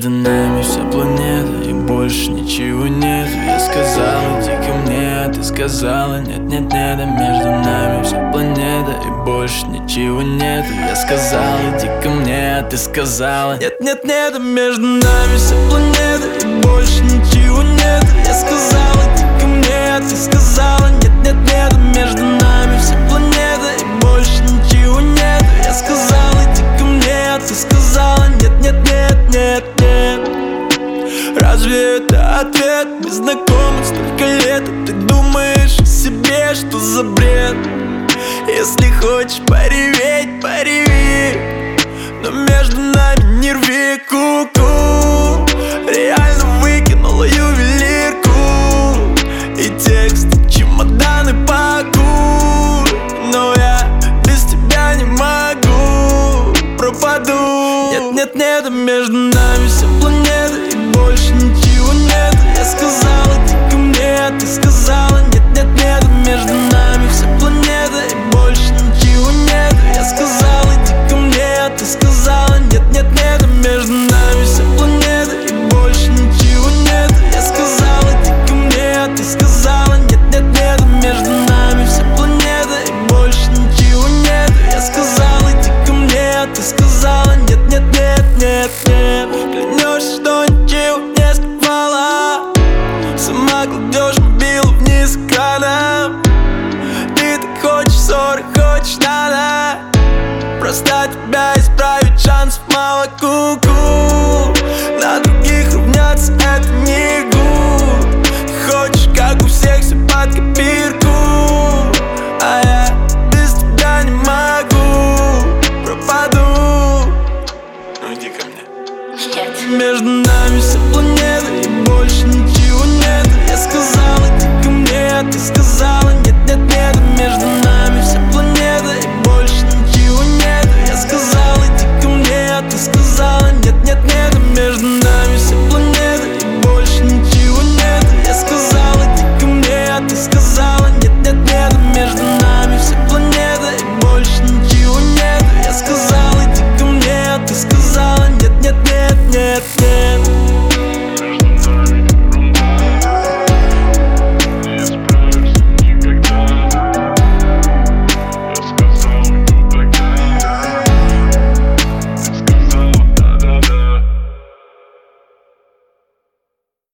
между нами вся планета, и больше ничего нет. Я сказал, иди ко мне, ты сказала нет, нет, нет. А между нами вся планета, и больше ничего нет. Я сказал, иди ко мне, ты сказала нет, нет, нет. А между нами вся планета, и больше ничего нет. Я сказал, иди ко мне, ты сказала нет, нет, нет. А между нами вся планета, и больше ничего нет. Я сказал, иди ко мне, ты сказала нет, нет, нет, нет, нет. Разве это ответ? Мы знакомы столько лет, а ты думаешь о себе, что за бред? Если хочешь пореветь, пореви, но между нами не рви, ку-ку. Реально выкинула ювелирку и текст, чемоданы пакуй. Но я без тебя не могу, пропаду. Нет, нет, нет, а между нами вся планета, и больше ничего нет. Я сказала, иди ко мне, ты сказала нет, нет, нет. А между нами вся планета, и больше ничего нет. Я сказала, иди ко мне, ты сказала нет, нет, нет. А между нами вся планета, и больше ничего нет. Я сказала, иди ко мне, ты сказала нет, нет, нет. А между нами вся планета, и больше ничего нет. Я сказала, иди ко мне, ты сказала нет, нет, нет, нет, нет. Клянешься, что ничего не скрывала, сама кладешь мобилу вниз экраном. Ты так хочешь ссоры, хочешь надо, просто тебя исправить шансов мало, ку-ку. На других равняться это не игру. Ты хочешь, как у всех, все под копирку, а я без тебя не могу, пропаду. Ну иди ко мне. Нет. Между нами вся планета, и больше ничего нет. Я сказала, иди ко мне, ты сказала нет, нет, нет. А между нами